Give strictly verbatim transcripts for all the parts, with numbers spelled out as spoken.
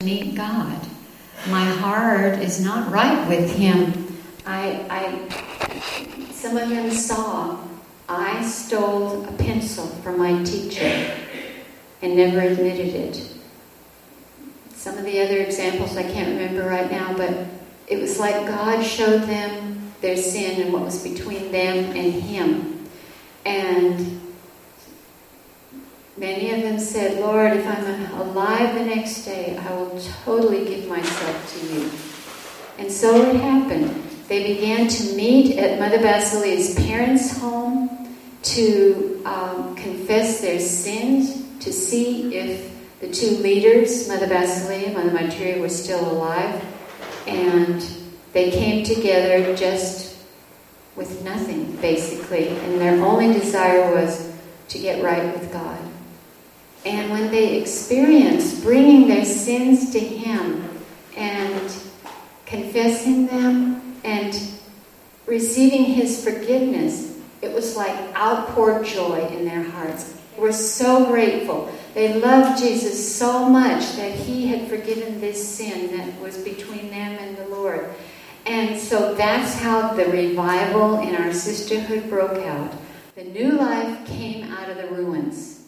meet God. My heart is not right with Him. I, I, some of them saw I stole a pencil from my teacher and never admitted it. Some of the other examples I can't remember right now, but it was like God showed them their sin and what was between them and Him. And many of them said, Lord, if I'm alive the next day, I will totally give myself to you. And so it happened. They began to meet at Mother Basilia's parents' home to um, confess their sins, to see if the two leaders, Mother Basilia and Mother Maitreya, were still alive. And they came together just with nothing, basically. And their only desire was to get right with God. And when they experienced bringing their sins to Him and confessing them and receiving His forgiveness, it was like outpoured joy in their hearts. They were so grateful. They loved Jesus so much that He had forgiven this sin that was between them and the Lord. And so that's how the revival in our sisterhood broke out. The new life came out of the ruins.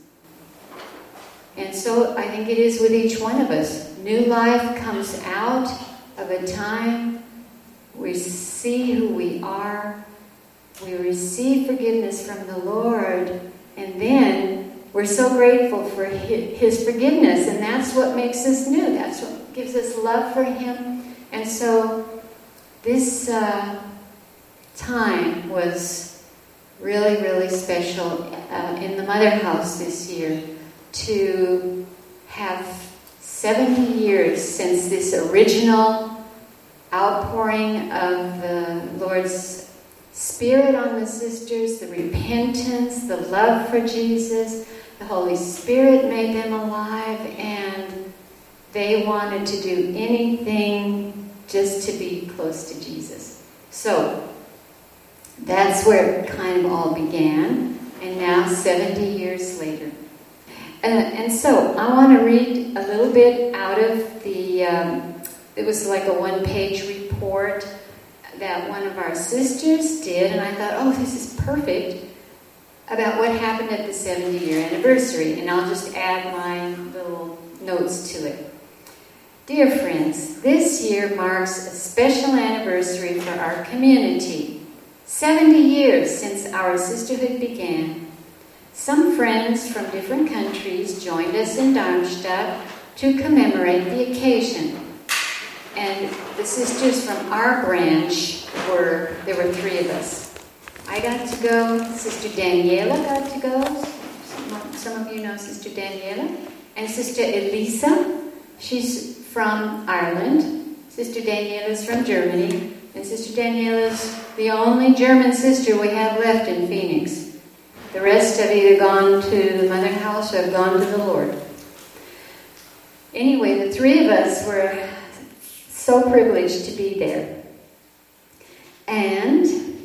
And so I think it is with each one of us. New life comes out of a time we see who we are, we receive forgiveness from the Lord, and then we're so grateful for His forgiveness, and that's what makes us new. That's what gives us love for Him. And so this uh, time was really, really special uh, in the Mother House this year to have seventy years since this original outpouring of the Lord's Spirit on the sisters, the repentance, the love for Jesus. The Holy Spirit made them alive, and they wanted to do anything just to be close to Jesus. So that's where it kind of all began, and now seventy years later. Uh, and so I want to read a little bit out of the, um, it was like a one-page report that one of our sisters did, and I thought, oh, this is perfect, about what happened at the seventy-year anniversary, and I'll just add my little notes to it. Dear friends, this year marks a special anniversary for our community. seventy years since our sisterhood began. Some friends from different countries joined us in Darmstadt to commemorate the occasion. And the sisters from our branch were, there were three of us. I got to go, Sister Daniela got to go. Some, some of you know Sister Daniela. And Sister Elisa, she's from Ireland. Sister Daniela's from Germany. And Sister Daniela's the only German sister we have left in Phoenix. The rest have either gone to the Mother House or have gone to the Lord. Anyway, the three of us were so privileged to be there. And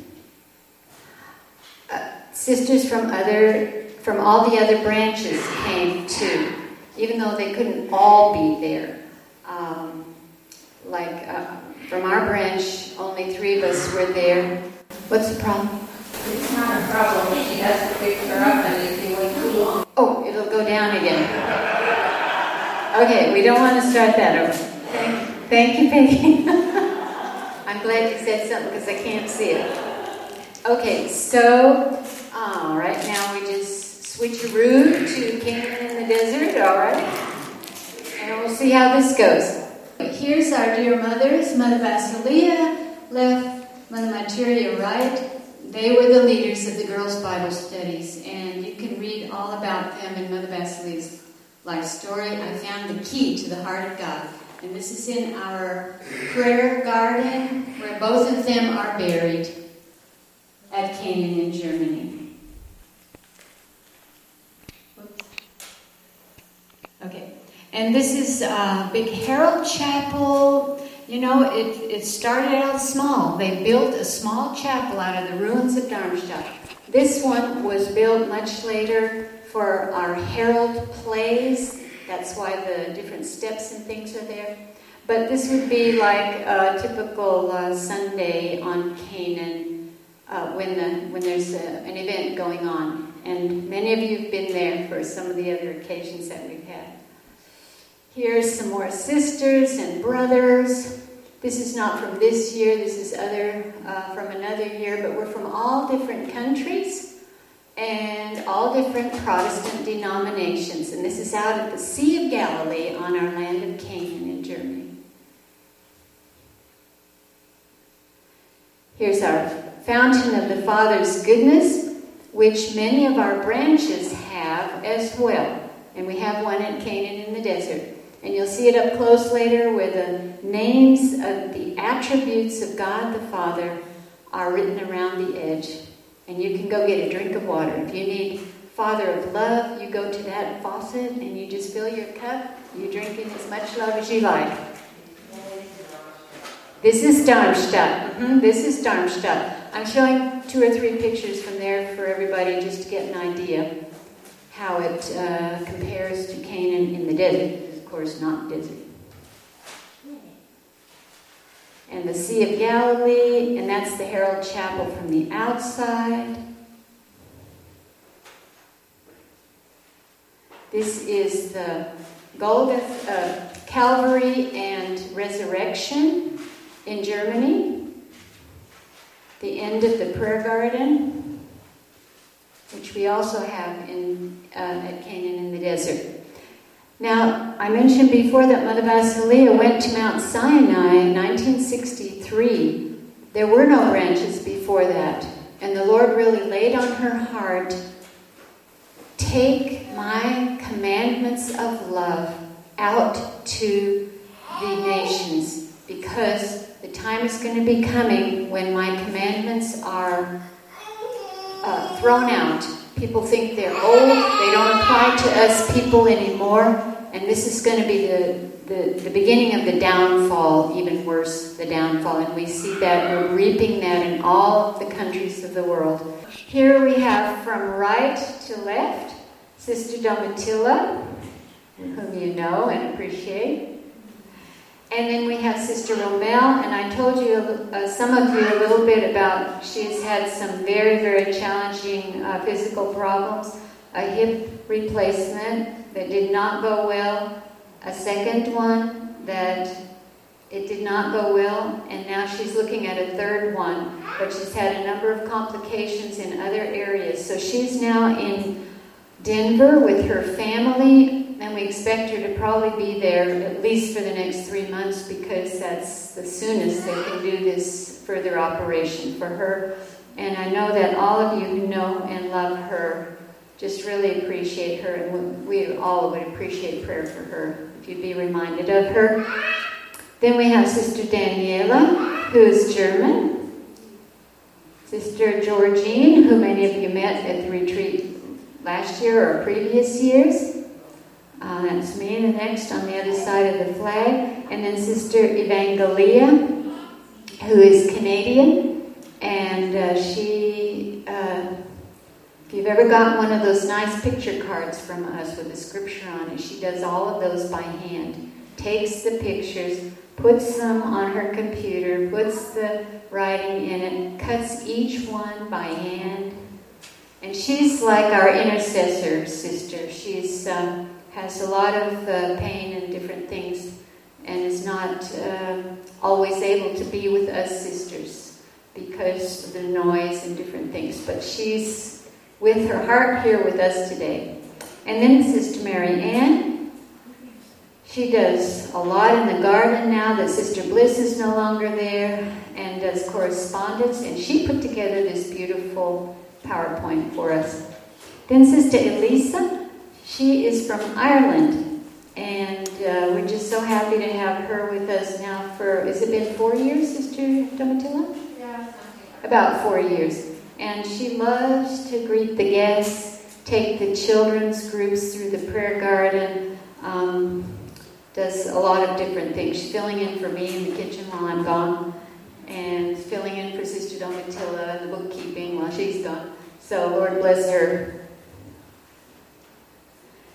uh, sisters from other, from all the other branches came too, even though they couldn't all be there. Um, like uh, from our branch, only three of us were there. What's the problem? It's not a problem. She has to pick her up, and if you wait too long. Oh, it'll go down again. Okay, we don't want to start that over. Thank, thank you, Peggy. I'm glad you said something because I can't see it. Okay, so, all right, now we just switcheroo to Canaan in the desert, all right? And we'll see how this goes. Here's our dear mothers. Mother Basilia left, Mother Maitreya right. They were the leaders of the girls' Bible studies, and you can read all about them in Mother Basilia's life story. I found the key to the heart of God. And this is in our prayer garden, where both of them are buried at Canaan in Germany. Whoops. Okay. And this is uh, Big Herald Chapel. You know, it, it started out small. They built a small chapel out of the ruins of Darmstadt. This one was built much later for our Herald plays. That's why the different steps and things are there. But this would be like a typical uh, Sunday on Canaan uh, when the when there's a, an event going on. And many of you have been there for some of the other occasions that we've had. Here's some more sisters and brothers. This is not from this year. This is other uh, from another year. But we're from all different countries and all different Protestant denominations. And this is out at the Sea of Galilee on our land of Canaan in Germany. Here's our fountain of the Father's goodness, which many of our branches have as well. And we have one at Canaan in the desert. And you'll see it up close later where the names of the attributes of God the Father are written around the edge. And you can go get a drink of water. If you need Father of love, you go to that faucet and you just fill your cup. You drink in as much love as you like. This is Darmstadt. Mm-hmm. This is Darmstadt. I'm showing two or three pictures from there for everybody just to get an idea how it uh, compares to Canaan in the desert. Of course, not desert. And the Sea of Galilee, and that's the Herald Chapel from the outside. This is the Golgotha, uh, Calvary and Resurrection in Germany. The end of the prayer garden, which we also have in uh, at Canaan in the desert. Now, I mentioned before that Mother Basilia went to Mount Sinai in nineteen sixty-three. There were no branches before that. And the Lord really laid on her heart, take my commandments of love out to the nations, because the time is going to be coming when my commandments are uh, thrown out. People think they're old, they don't apply to us people anymore, and this is going to be the, the, the beginning of the downfall, even worse, the downfall, and we see that, we're reaping that in all of the countries of the world. Here we have from right to left, Sister Domitilla, whom you know and appreciate. And then we have Sister Romel, and I told you, uh, some of you, a little bit about, she's had some very, very challenging uh, physical problems. A hip replacement that did not go well, a second one that it did not go well, and now she's looking at a third one, but she's had a number of complications in other areas. So she's now in Denver with her family, and we expect her to probably be there at least for the next three months because that's the soonest they can do this further operation for her. And I know that all of you who know and love her just really appreciate her, and we all would appreciate prayer for her if you'd be reminded of her. Then we have Sister Daniela, who is German. Sister Georgine, who many of you met at the retreat last year or previous years. Uh, that's me. And next on the other side of the flag. And then Sister Evangelia, who is Canadian. And uh, she, uh, if you've ever gotten one of those nice picture cards from us with a scripture on it, she does all of those by hand. Takes the pictures, puts them on her computer, puts the writing in it, cuts each one by hand. And she's like our intercessor sister. She's um, has a lot of uh, pain and different things, and is not uh, always able to be with us sisters because of the noise and different things. But she's with her heart here with us today. And then Sister Mary Ann. She does a lot in the garden now that Sister Bliss is no longer there, and does correspondence. And she put together this beautiful PowerPoint for us. Then Sister Elisa. She is from Ireland, and uh, we're just so happy to have her with us now for, has it been four years, Sister Domitilla? Yeah, about four years. And she loves to greet the guests, take the children's groups through the prayer garden, um, does a lot of different things. She's filling in for me in the kitchen while I'm gone, and filling in for Sister Domitilla and the bookkeeping while she's gone. So Lord bless her.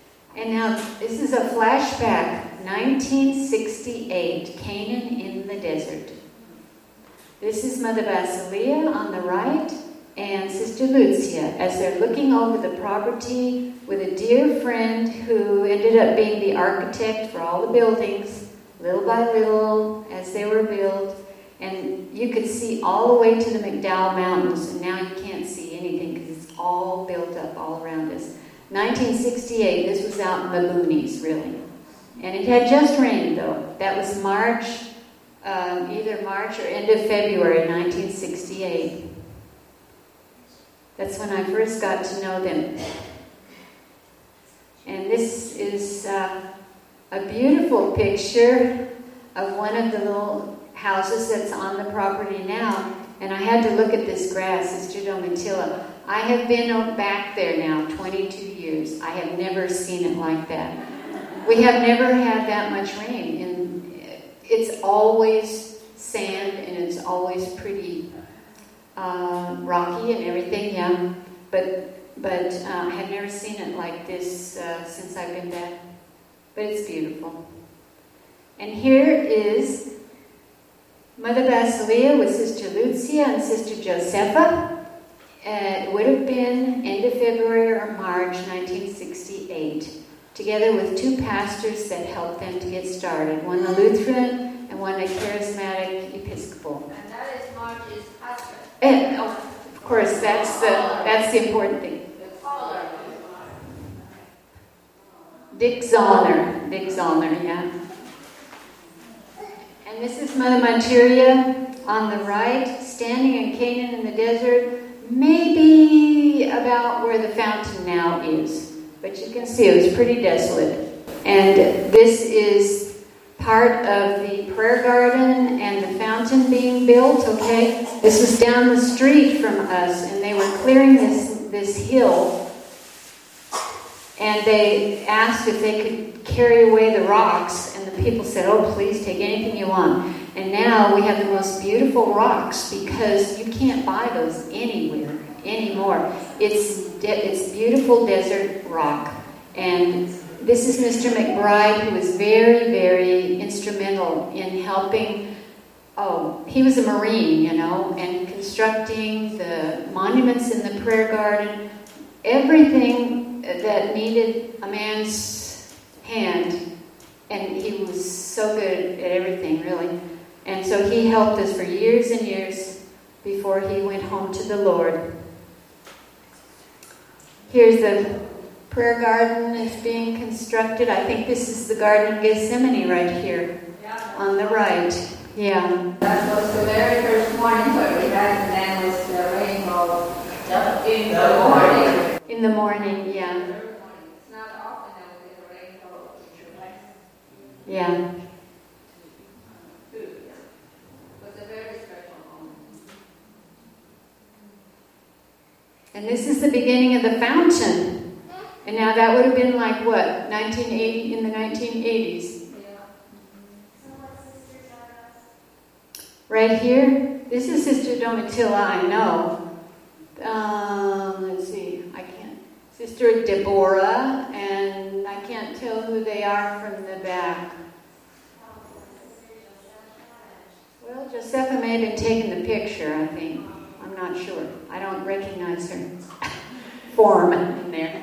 And now this is a flashback, nineteen sixty-eight, Canaan in the desert. This is Mother Basilia on the right and Sister Lucia as they're looking over the property with a dear friend who ended up being the architect for all the buildings, little by little, as they were built. And you could see all the way to the McDowell Mountains, and now you can't see anything because it's all built up all around us. nineteen sixty-eight, this was out in the boonies, really. And it had just rained, though. That was March, um, either March or end of February, nineteen sixty-eight. That's when I first got to know them. And this is uh, a beautiful picture of one of the little houses that's on the property now. And I had to look at this grass, Sister Domitilla. I have been back there now twenty-two years. I have never seen it like that. We have never had that much rain. And it's always sand and it's always pretty uh, rocky and everything, yeah. But, but uh, I have never seen it like this uh, since I've been back. But it's beautiful. And here is Mother Basilia with Sister Lucia and Sister Josepha. Uh, it would have been end of February or March nineteen sixty-eight, together with two pastors that helped them to get started, one a Lutheran and one a charismatic Episcopal. And that is March's husband. And, oh, of course, that's the, that's the important thing. The father. Dick Zollner. Dick Zollner, yeah. And this is Mother Materia on the right, standing in Canaan in the desert, maybe about where the fountain now is. But you can see it was pretty desolate. And this is part of the prayer garden and the fountain being built, okay? This was down the street from us, and they were clearing this, this hill. And they asked if they could carry away the rocks, and the people said, oh, please take anything you want. And now we have the most beautiful rocks because you can't buy those anywhere anymore. It's de- it's beautiful desert rock. And this is Mister McBride, who was very, very instrumental in helping. Oh, he was a Marine, you know, and constructing the monuments in the prayer garden, everything that needed a man's hand. And he was so good at everything, really. And so he helped us for years and years before he went home to the Lord. Here's the prayer garden that's being constructed. I think this is the Garden of Gethsemane right here on the right. Yeah. That was the very first morning what we had, and then was the rainbow in the morning. In the morning, yeah. It's not often that we get a rainbow. Yeah. And this is the beginning of the fountain. And now that would have been like what? nineteen eighty, in the nineteen eighties. Yeah. Right here, this is Sister Domitilla, I know. Um, let's see, I can't. Sister Deborah, and I can't tell who they are from the back. Well, Josepha may have been taking the picture, I think. I'm not sure. I don't recognize her form in there.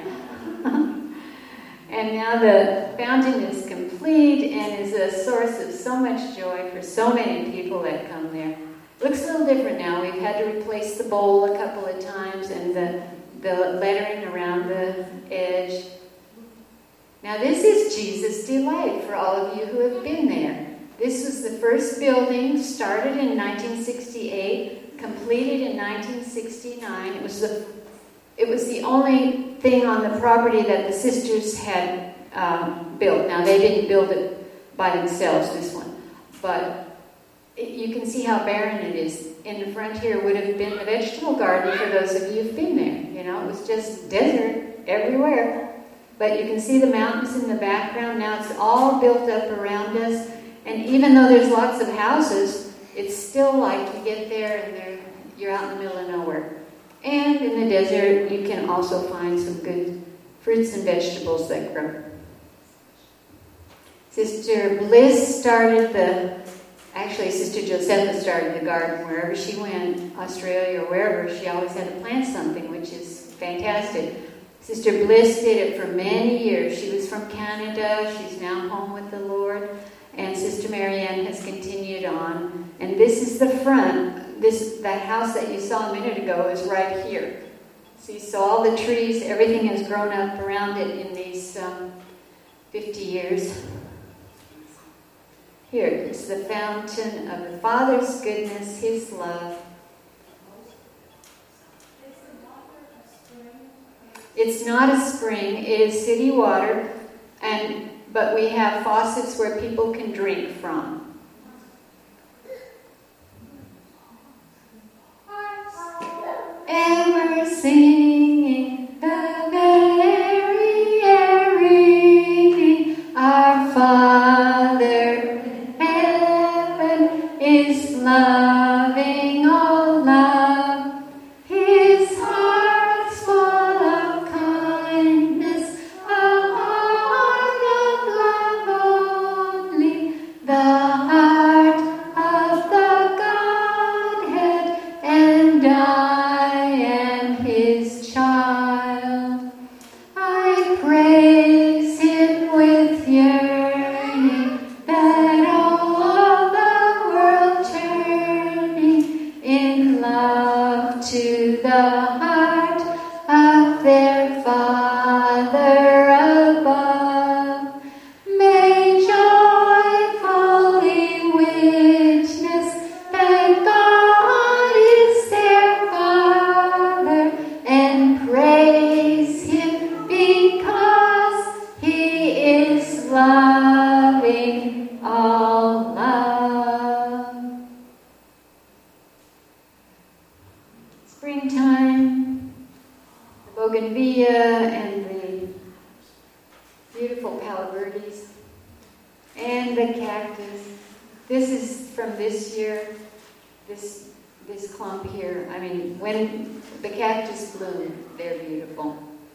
And now the fountain is complete and is a source of so much joy for so many people that come there. It looks a little different now. We've had to replace the bowl a couple of times and the, the lettering around the edge. Now this is Jesus' Delight for all of you who have been there. This was the first building, started in nineteen sixty-eight, completed in nineteen sixty-nine. It was the it was the only thing on the property that the sisters had um, built. Now they didn't build it by themselves, this one, but it, you can see how barren it is. In the front here would have been the vegetable garden for those of you who've been there. You know, it was just desert everywhere. But you can see the mountains in the background. Now it's all built up around us. And even though there's lots of houses, it's still like you get there and there, you're out in the middle of nowhere. And in the desert, you can also find some good fruits and vegetables that grow. Sister Bliss started the, actually Sister Josepha started the garden wherever she went, Australia or wherever. She always had to plant something, which is fantastic. Sister Bliss did it for many years. She was from Canada. She's now home with the Lord. And Sister Marianne has continued on. And this is the front. This that house that you saw a minute ago is right here. See, so all the trees, everything has grown up around it in these um, fifty years. Here, it's the fountain of the Father's goodness, His love. It's not a spring, it is city water, and but we have faucets where people can drink from. And we're singing the very air ringing, our Father in heaven is loving all love. His heart's full of kindness, a heart of love only, the heart of the Godhead, and I am His child. I praise Him with yearning, that all the world turning in love to the heart of their Father above. May joyfully witness that God is their Father, and praise Him because He is loving all love. Springtime, the bougainvillea and the beautiful palo verdes and the cactus. This is from this year, this this clump here. I mean, when the cactus bloom, they're beautiful.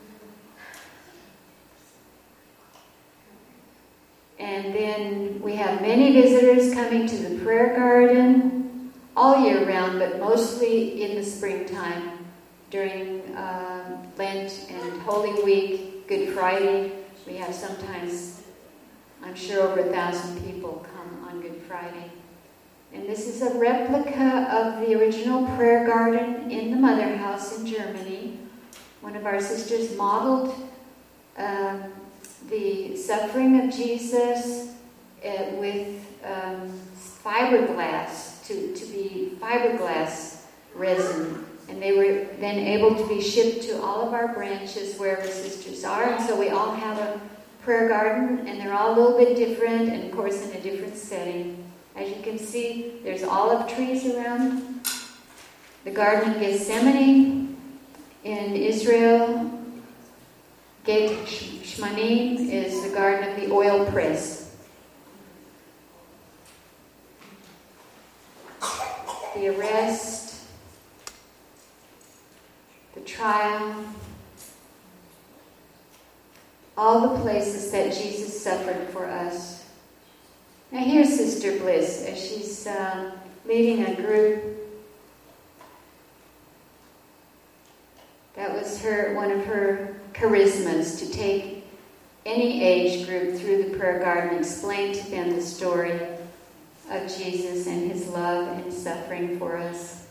And then we have many visitors coming to the prayer garden all year round, but mostly in the springtime during uh, Lent and Holy Week, Good Friday. We have sometimes, I'm sure, over a thousand people come on Good Friday. And this is a replica of the original prayer garden in the Mother House in Germany. One of our sisters modeled um, the suffering of Jesus uh, with um, fiberglass, to, to be fiberglass resin. And they were then able to be shipped to all of our branches wherever sisters are. And so we all have a prayer garden, and they're all a little bit different, and of course in a different setting. As you can see, there's olive trees around. The Garden of Gethsemane in Israel. Gate Shmanim is the Garden of the Oil Press. The arrest, the trial, all the places that Jesus suffered for us. Now here's Sister Bliss as she's uh, leading a group. That was her one of her charismas, to take any age group through the prayer garden, explain to them the story of Jesus and His love and suffering for us.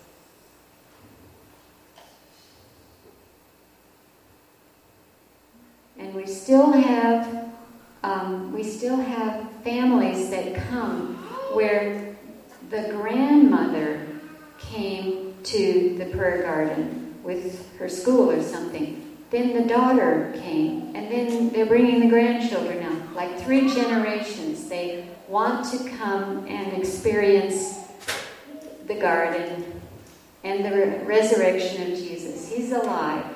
And we still have um, we still have families that come where the grandmother came to the prayer garden with her school or something. Then the daughter came, and then they're bringing the grandchildren out. Like three generations, they want to come and experience the garden and the re- resurrection of Jesus. He's alive.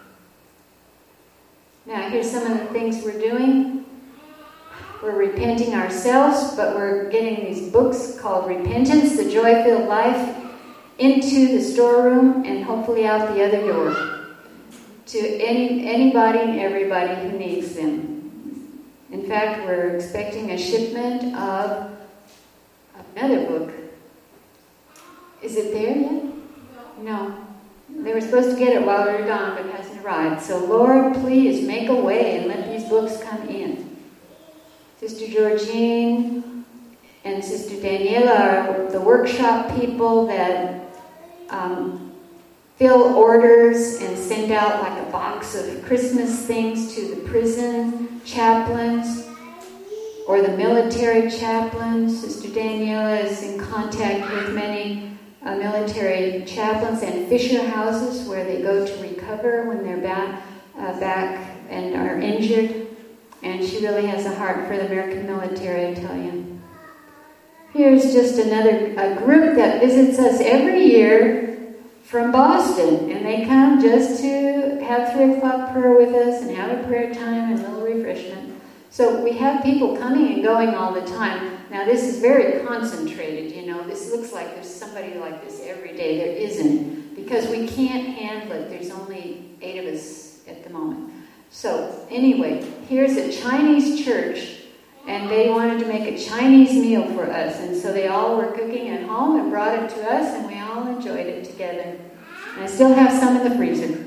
Now, here's some of the things we're doing. We're repenting ourselves, but we're getting these books called Repentance, the Joy-Filled Life, into the storeroom and hopefully out the other door to any anybody and everybody who needs them. In fact, we're expecting a shipment of another book. Is it there yet? No. They were supposed to get it while we were gone, but it hasn't arrived. So, Lord, please make a way and let these books come in. Sister Georgine and Sister Daniela are the workshop people that um, fill orders and send out like a box of Christmas things to the prison chaplains or the military chaplains. Sister Daniela is in contact with many uh, military chaplains and Fisher houses where they go to recover when they're back, uh, back and are injured. And she really has a heart for the American military, I tell you. Here's just another a group that visits us every year from Boston. And they come just to have three o'clock prayer with us and have a prayer time and a little refreshment. So we have people coming and going all the time. Now this is very concentrated, you know. This looks like there's somebody like this every day. There isn't. Because we can't handle it. There's only eight of us at the moment. So, anyway, here's a Chinese church, and they wanted to make a Chinese meal for us, and so they all were cooking at home and brought it to us, and we all enjoyed it together. And I still have some in the freezer.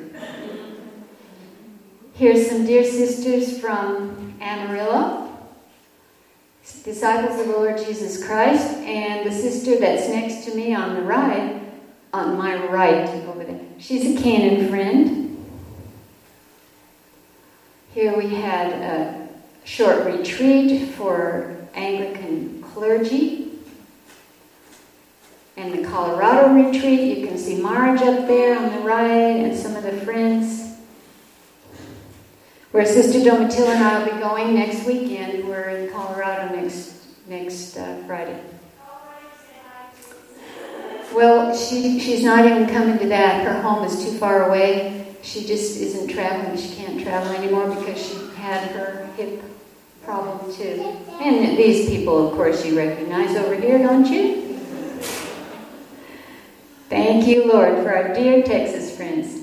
Here's some dear sisters from Amarillo, disciples of the Lord Jesus Christ, and the sister that's next to me on the right, on my right over there, she's a Canaan friend. Here we had a short retreat for Anglican clergy. And the Colorado retreat, you can see Marge up there on the right and some of the friends. Where Sister Domitilla and I will be going next weekend. We're in Colorado next next uh, Friday. Well, she she's not even coming to that. Her home is too far away. She just isn't traveling. She can't travel anymore because she had her hip problem too. And these people, of course, you recognize over here, don't you? Thank you, Lord, for our dear Texas friends.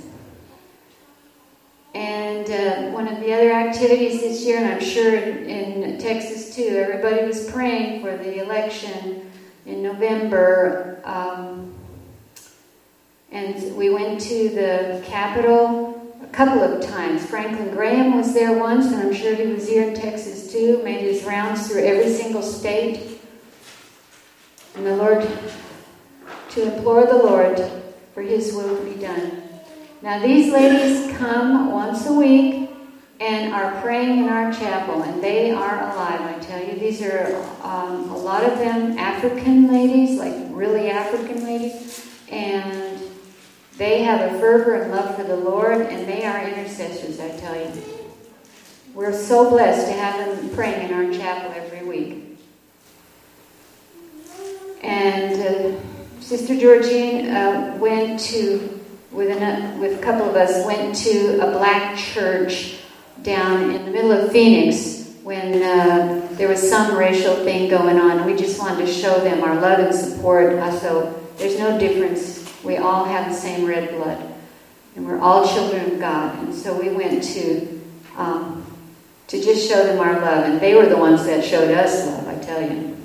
And uh, one of the other activities this year, and I'm sure in, in Texas too, everybody was praying for the election in November. Um, And we went to the Capitol a couple of times. Franklin Graham was there once, and I'm sure he was here in Texas too, made his rounds through every single state. And the Lord, to implore the Lord for His will to be done. Now these ladies come once a week and are praying in our chapel, and they are alive, I tell you. These are, um, a lot of them African ladies, like really African ladies, and they have a fervor and love for the Lord, and they are intercessors, I tell you. We're so blessed to have them praying in our chapel every week. And uh, Sister Georgine uh, went to, with, an, with a couple of us, went to a black church down in the middle of Phoenix when uh, there was some racial thing going on. We just wanted to show them our love and support. So there's no difference. We all have the same red blood, and we're all children of God. And so we went to um, to just show them our love, and they were the ones that showed us love, I tell you.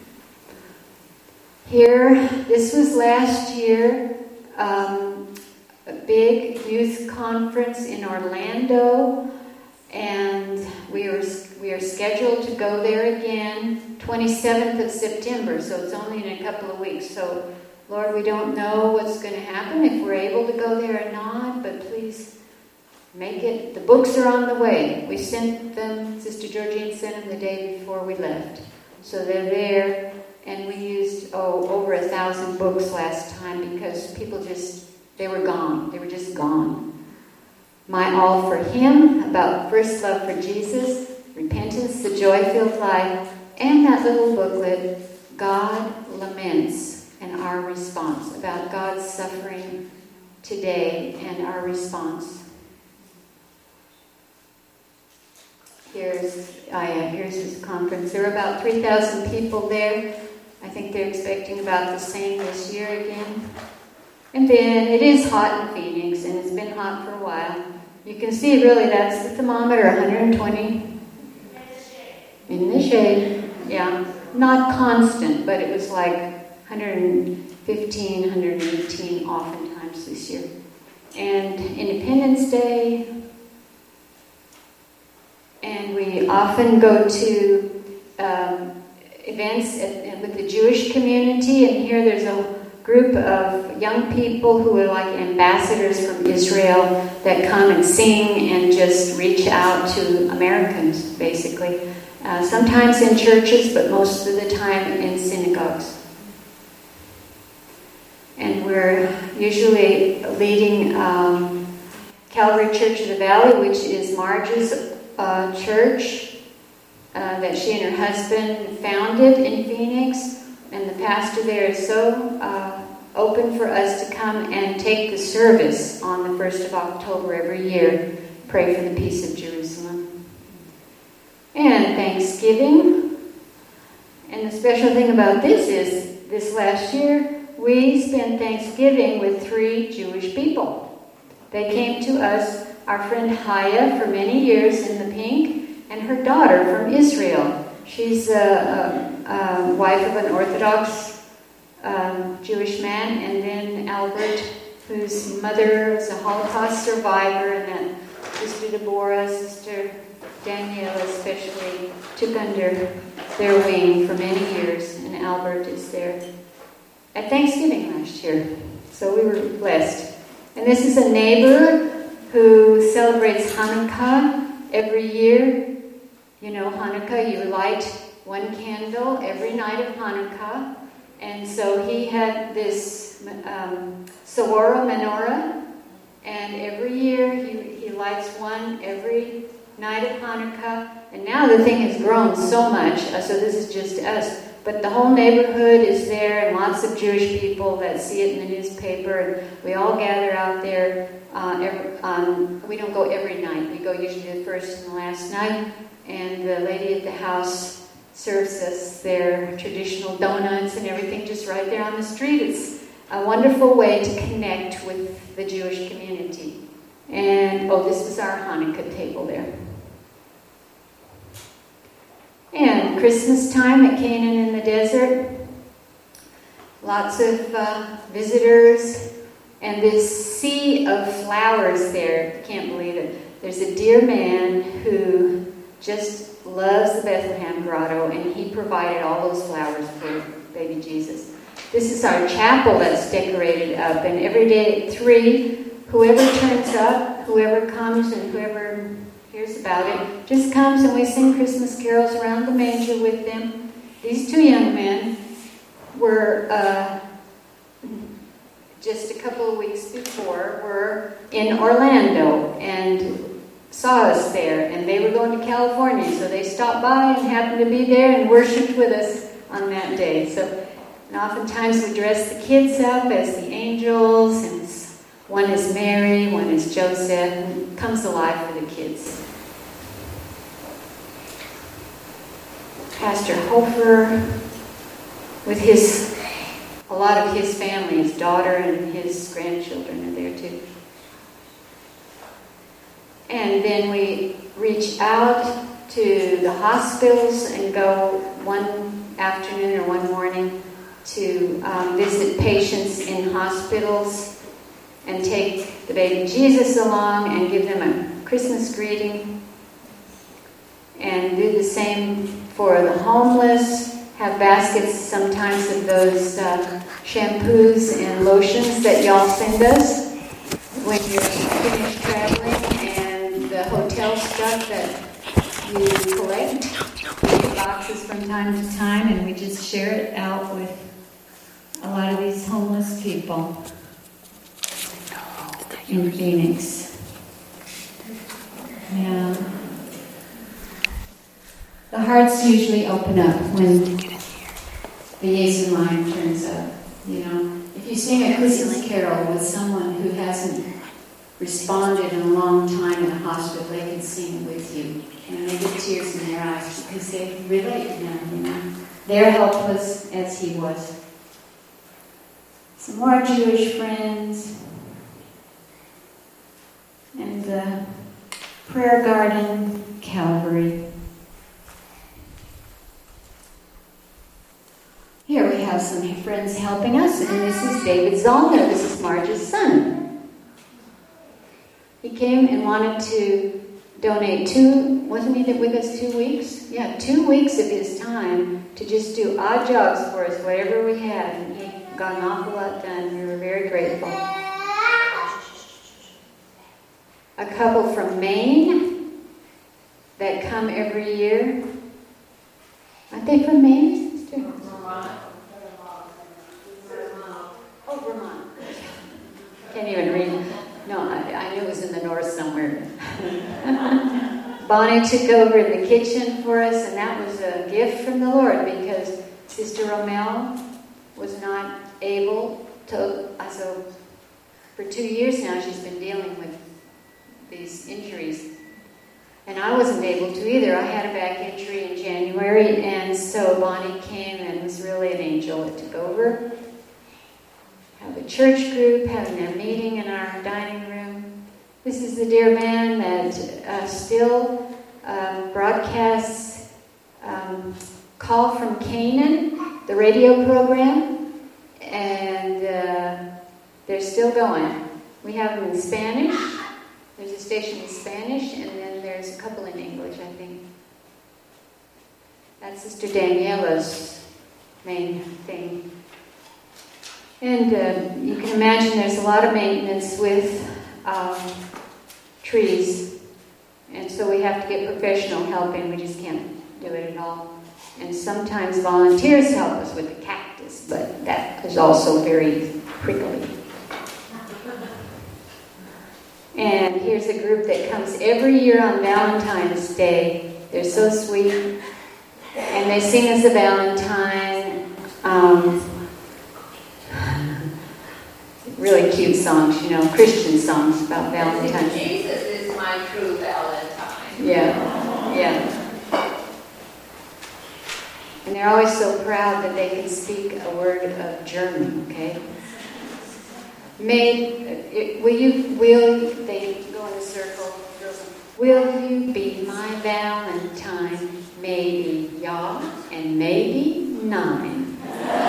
Here, this was last year, um, a big youth conference in Orlando, and we were we are scheduled to go there again, twenty-seventh of September. So it's only in a couple of weeks. So. Lord, we don't know what's going to happen, if we're able to go there or not, but please make it. The books are on the way. We sent them, Sister Georgine sent them the day before we left. So they're there, and we used, oh, over a thousand books last time because people just, they were gone. They were just gone. My All for Him, about first love for Jesus, repentance, the joy-filled life, and that little booklet, God Laments. And our response, about God's suffering today and our response. Here's, uh, yeah, here's this conference. There are about three thousand people there. I think they're expecting about the same this year again. And then it is hot in Phoenix, and it's been hot for a while. You can see really that's the thermometer, one hundred twenty. In the shade, yeah. Not constant, but it was like one hundred fifteen, one hundred eighteen oftentimes this year. And Independence Day. And we often go to um, events at, with the Jewish community, and here there's a group of young people who are like ambassadors from Israel that come and sing and just reach out to Americans, basically. Uh, sometimes in churches, but most of the time in synagogues. And we're usually leading um, Calvary Church of the Valley, which is Marge's uh, church uh, that she and her husband founded in Phoenix. And the pastor there is so uh, open for us to come and take the service on the first of October every year. Pray for the peace of Jerusalem. And Thanksgiving. And the special thing about this is, this last year, we spent Thanksgiving with three Jewish people. They came to us, our friend Haya for many years in the pink, and her daughter from Israel. She's a, a, a wife of an Orthodox um, Jewish man, and then Albert, whose mother is a Holocaust survivor, and then Sister Deborah, Sister Danielle especially, took under their wing for many years, and Albert is there at Thanksgiving last year. So we were blessed. And this is a neighbor who celebrates Hanukkah every year. You know, Hanukkah, you light one candle every night of Hanukkah. And so he had this um, Sawara menorah, and every year he, he lights one every night of Hanukkah. And now the thing has grown so much, uh, so this is just us. But the whole neighborhood is there, and lots of Jewish people that see it in the newspaper. And we all gather out there. Uh, every, um, we don't go every night. We go usually the first and the last night. And the lady at the house serves us their traditional donuts and everything just right there on the street. It's a wonderful way to connect with the Jewish community. And, oh, this was our Hanukkah table there. And Christmas time at Canaan in the desert. Lots of uh, visitors. And this sea of flowers there. Can't believe it. There's a dear man who just loves the Bethlehem Grotto, and he provided all those flowers for baby Jesus. This is our chapel that's decorated up. And every day at three, whoever turns up, whoever comes and whoever hears about it, just comes and we sing Christmas carols around the manger with them. These two young men were, uh, just a couple of weeks before, were in Orlando and saw us there, and they were going to California, so they stopped by and happened to be there and worshipped with us on that day. So, and oftentimes we dress the kids up as the angels, and one is Mary, one is Joseph, and it comes alive for the kids. Pastor Hofer, with his, a lot of his family, his daughter and his grandchildren are there too. And then we reach out to the hospitals and go one afternoon or one morning to um, visit patients in hospitals and take the baby Jesus along and give them a Christmas greeting. And do the same for the homeless. Have baskets sometimes of those uh, shampoos and lotions that y'all send us when you're finished traveling, and the hotel stuff that you collect in boxes from time to time, and we just share it out with a lot of these homeless people in Phoenix. Yeah. The hearts usually open up when the Jesu line turns up. You know, if you sing a Christmas carol with someone who hasn't responded in a long time in a hospital, they can sing it with you, and they get tears in their eyes because they relate now. You know, they're helpless as he was. Some more Jewish friends, and the prayer garden, Calvary. have some friends helping us, and this is David Zollner. This is Marge's son. He came and wanted to donate two, wasn't he with us two weeks? Yeah, two weeks of his time to just do odd jobs for us, whatever we had, and he got an awful lot done. We were very grateful. A couple from Maine that come every year. Aren't they from Maine, sister? Vermont. Oh, Vermont. Can't even read. No, I, I knew it was in the north somewhere. Bonnie took over the kitchen for us, and that was a gift from the Lord because Sister Romel was not able to. So for two years now, she's been dealing with these injuries. And I wasn't able to either. I had a back injury in January, and so Bonnie came and was really an angel. It took over. Have a church group, having their meeting in our dining room. This is the dear man that uh, still uh, broadcasts um, Call from Canaan, the radio program, and uh, they're still going. We have them in Spanish. There's a station in Spanish, and then there's a couple in English, I think. That's Sister Daniela's main thing. And uh, you can imagine there's a lot of maintenance with um, trees. And so we have to get professional help in. We just can't do it at all. And sometimes volunteers help us with the cactus, but that is also very prickly. And here's a group that comes every year on Valentine's Day. They're so sweet. And they sing us a Valentine. Um, really cute songs, you know, Christian songs about Valentine's. Jesus is my true Valentine. Yeah, yeah. And they're always so proud that they can speak a word of German, okay? May, will you, will, they go in a circle, will you be my Valentine? Maybe ja and maybe nein.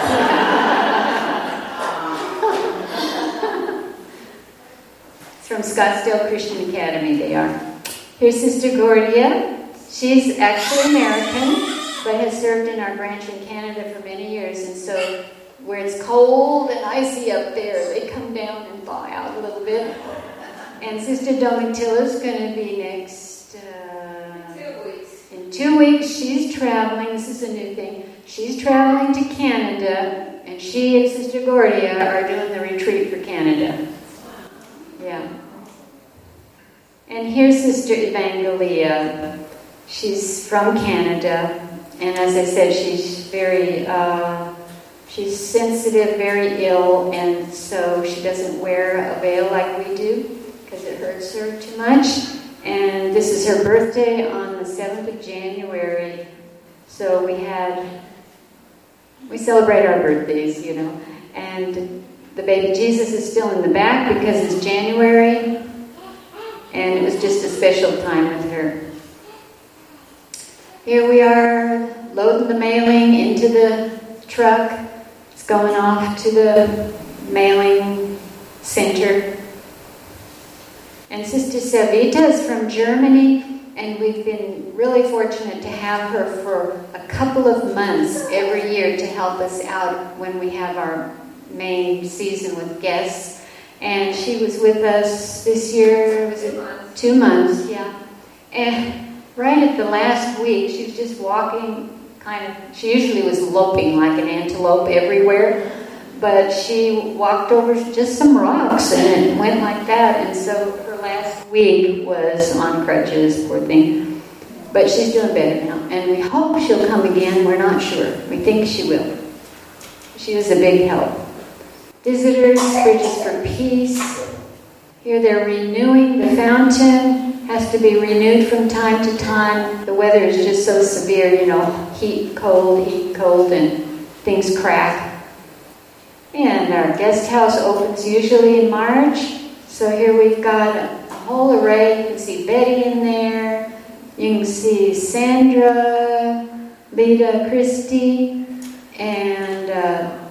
It's from Scottsdale Christian Academy, they are. Here's Sister Gordia. She's actually American, but has served in our branch in Canada for many years, and so where it's cold and icy up there, they come down and thaw out a little bit. And Sister Domitilla's going to be next... Uh, two weeks. In two weeks, she's traveling. This is a new thing. She's traveling to Canada, and she and Sister Gordia are doing the retreat for Canada. Yeah. And here's Sister Evangelia. She's from Canada, and as I said, she's very... Uh, She's sensitive, very ill, and so she doesn't wear a veil like we do because it hurts her too much. And this is her birthday on the seventh of January. So we had, we celebrate our birthdays, you know. And the baby Jesus is still in the back because it's January. And it was just a special time with her. Here we are loading the mailing into the truck. Going off to the mailing center. And Sister Savita is from Germany, and we've been really fortunate to have her for a couple of months every year to help us out when we have our main season with guests. And she was with us this year, was it two months? Yeah. And right at the last week, she was just walking. Kind of, she usually was loping like an antelope everywhere, but she walked over just some rocks and it went like that. And so her last week was on crutches, poor thing. But she's doing better now, and we hope she'll come again. We're not sure. We think she will. She was a big help. Visitors, Bridges for Peace. Here they're renewing the fountain. Has to be renewed from time to time. The weather is just so severe, you know, heat, cold, heat, cold, and things crack. And our guest house opens usually in March. So here we've got a whole array. You can see Betty in there. You can see Sandra, Lita, Christy, and uh,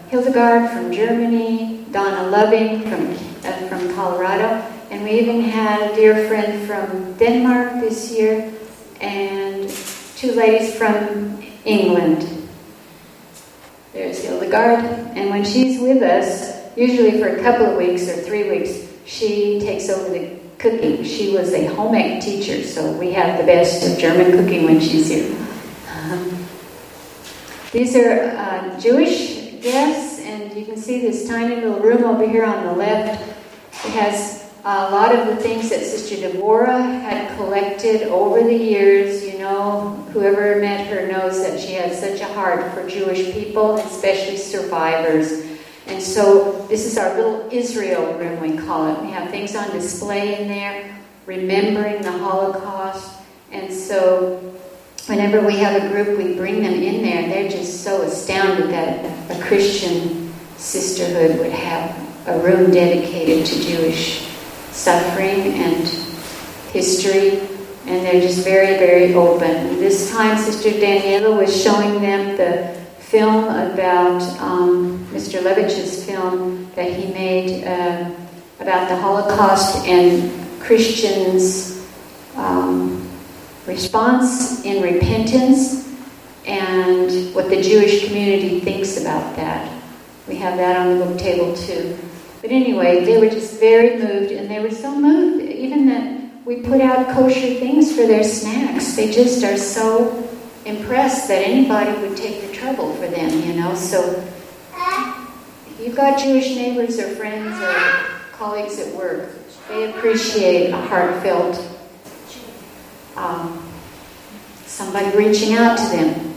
Hildegard from Germany, Donna Loving from, uh, from Colorado, and we even had a dear friend from Denmark this year, and two ladies from England. There's Hildegard, and when she's with us, usually for a couple of weeks or three weeks, she takes over the cooking. She was a home ec teacher, so we have the best of German cooking when she's here. Um, these are uh, Jewish guests, and you can see this tiny little room over here on the left. It has a lot of the things that Sister Deborah had collected over the years. You know, whoever met her knows that she has such a heart for Jewish people, especially survivors. And so this is our little Israel room, we call it. We have things on display in there, remembering the Holocaust. And so whenever we have a group, we bring them in there, and they're just so astounded that a Christian sisterhood would have a room dedicated to Jewish suffering and history. And they're just very, very open. And this time, Sister Daniela was showing them the film about um, Mister Levich's film that he made uh, about the Holocaust and Christians' um, response in repentance and what the Jewish community thinks about that. We have that on the book table too. But anyway, they were just very moved, and they were so moved even that we put out kosher things for their snacks. They just are so impressed that anybody would take the trouble for them, you know. So if you've got Jewish neighbors or friends or colleagues at work, they appreciate a heartfelt um, somebody reaching out to them.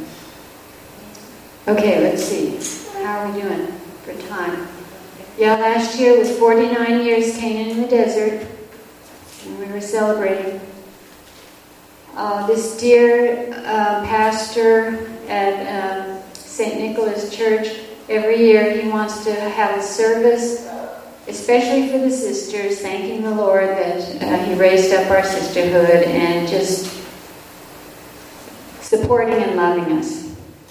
Okay, let's see. How are we doing for time? Yeah, last year was forty-nine years Canaan in the desert, and we were celebrating. Uh, this dear uh, pastor at uh, Saint Nicholas Church, every year he wants to have a service, especially for the sisters, thanking the Lord that uh, he raised up our sisterhood and just supporting and loving us.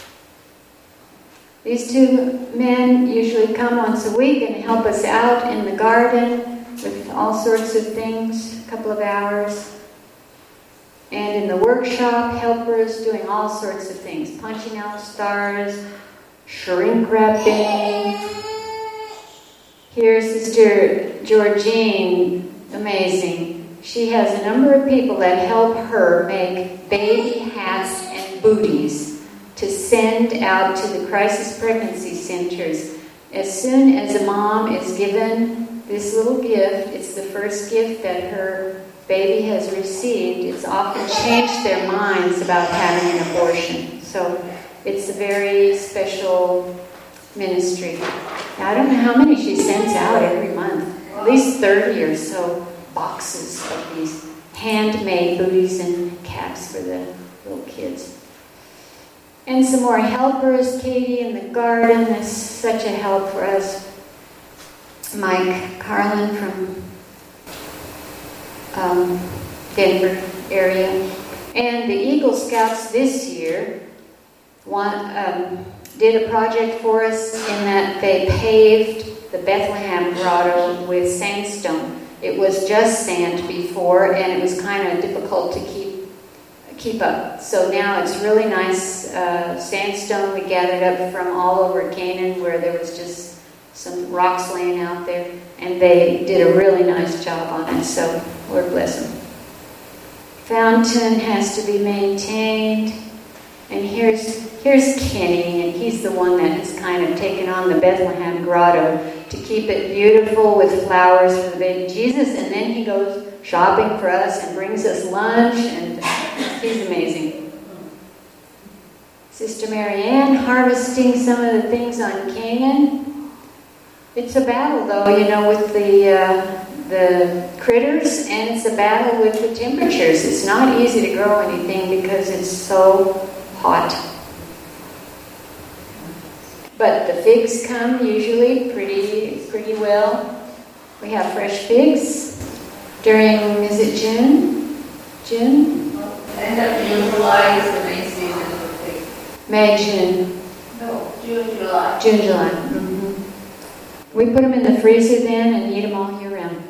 These two men usually come once a week and help us out in the garden with all sorts of things, a couple of hours. And in the workshop, helpers doing all sorts of things, punching out stars, shrink wrapping. Here's Sister Georgine, amazing. She has a number of people that help her make baby hats and booties to send out to the crisis pregnancy centers. As soon as a mom is given this little gift, it's the first gift that her baby has received, it's often changed their minds about having an abortion. So it's a very special ministry. Now, I don't know how many she sends out every month. At least thirty or so boxes of these handmade booties and caps for the little kids. And some more helpers. Katie in the garden is such a help for us. Mike Carlin from um, Denver area. And the Eagle Scouts this year one, um, did a project for us in that they paved the Bethlehem Grotto with sandstone. It was just sand before, and it was kind of difficult to keep keep up. So now it's really nice uh, sandstone we gathered up from all over Canaan, where there was just some rocks laying out there, and they did a really nice job on it. So Lord bless them. Fountain has to be maintained, and here's here's Kenny, and he's the one that has kind of taken on the Bethlehem Grotto to keep it beautiful with flowers for the baby Jesus, and then he goes shopping for us and brings us lunch, and he's amazing. Sister Marianne harvesting some of the things on Canaan. It's a battle, though, you know, with the uh, the critters, and it's a battle with the temperatures. It's not easy to grow anything because it's so hot. But the figs come usually pretty pretty well. We have fresh figs during, is it June? June? End of June, July is the main season of the figs. May, June. No, June, July. June, July. Mm-hmm. We put them in the freezer then and eat them all year round.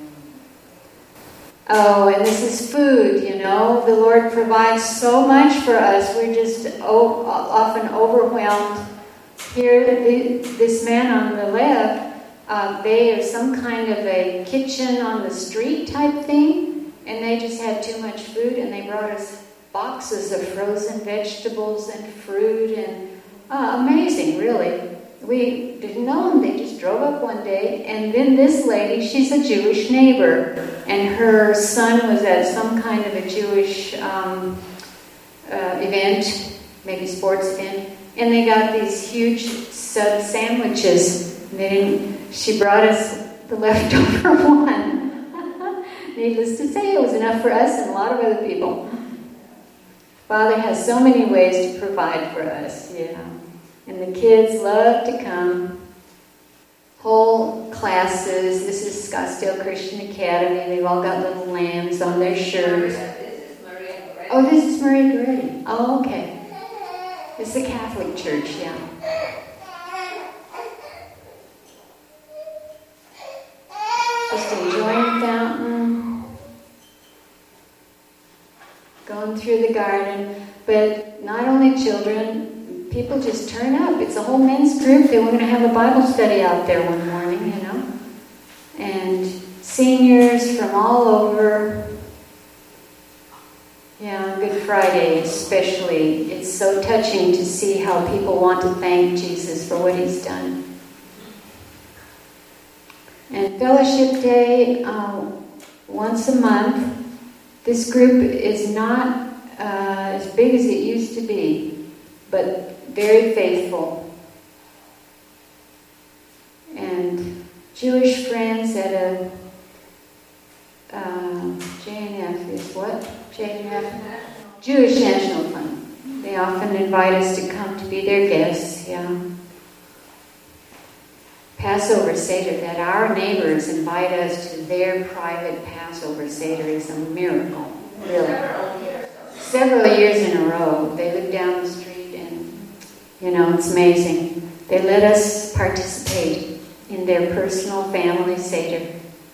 Oh, and this is food, you know. The Lord provides so much for us. We're just oh, often overwhelmed. Here, the, this man on the left, uh, they have some kind of a kitchen on the street type thing, and they just had too much food, and they brought us boxes of frozen vegetables and fruit, and uh, amazing, really. We didn't know them. They just drove up one day, and then this lady, she's a Jewish neighbor, and her son was at some kind of a Jewish um, uh, event, maybe sports event, and they got these huge sub sandwiches. They didn't, she brought us the leftover one. Needless to say, it was enough for us and a lot of other people. Father has so many ways to provide for us, you know. And the kids love to come. Whole classes. This is Scottsdale Christian Academy. They've all got little lambs on their shirts. This is Maria Goretti. Oh, this is Maria Goretti. Oh, okay. It's a Catholic church, yeah. Just enjoying the fountain. Going through the garden. But not only children, people just turn up. It's a whole men's group. They were going to have a Bible study out there one morning, you know. And seniors from all over. Yeah, on Good Friday especially. It's so touching to see how people want to thank Jesus for what He's done. And Fellowship Day, uh, once a month. This group is not uh, as big as it used to be, but very faithful. And Jewish friends at a uh, J N F is what? J N F? Jewish National Fund. They often invite us to come to be their guests, yeah. Passover Seder, that our neighbors invite us to their private Passover Seder is a miracle, really. Several years in a row. They live down the street and, you know, it's amazing. They let us participate in their personal family Seder.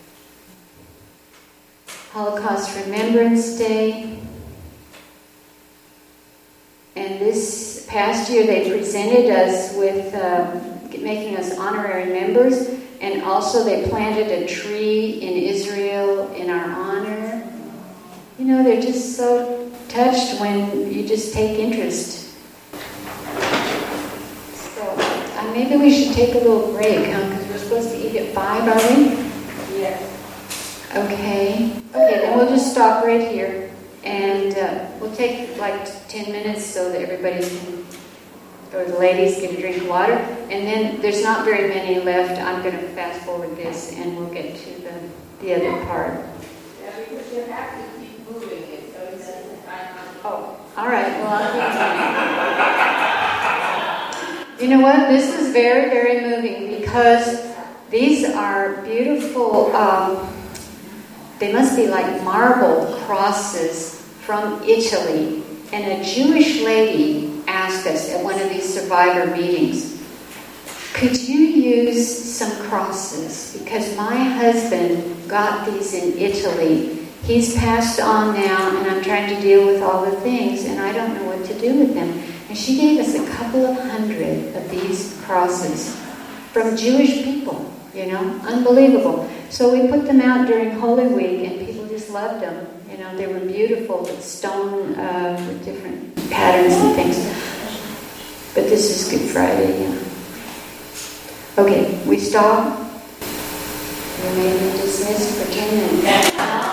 Holocaust Remembrance Day. And this past year they presented us with uh, making us honorary members, and also they planted a tree in Israel in our honor. You know, they're just so touched when you just take interest. So uh, maybe we should take a little break, huh? Because we're supposed to eat at five, are we? Yes. Okay. Okay, then we'll just stop right here. And uh, we'll take like ten minutes so that everybody can, or the ladies get a drink of water. And then there's not very many left. I'm going to fast forward this and we'll get to the, the other part. Yeah, because you have to keep moving it so it doesn't time on. Oh, all right. Well, I'll keep doing it. You know what? This is very, very moving because these are beautiful, um, they must be like marble crosses from Italy. And a Jewish lady asked us at one of these survivor meetings, could you use some crosses? Because my husband got these in Italy. He's passed on now, and I'm trying to deal with all the things, and I don't know what to do with them. And she gave us a couple of hundred of these crosses from Jewish people, you know, unbelievable. So we put them out during Holy Week, and people just loved them. You know, they were beautiful with stone, uh, with different patterns and things. But this is Good Friday, yeah. Okay, we stop. We may be dismissed for ten minutes.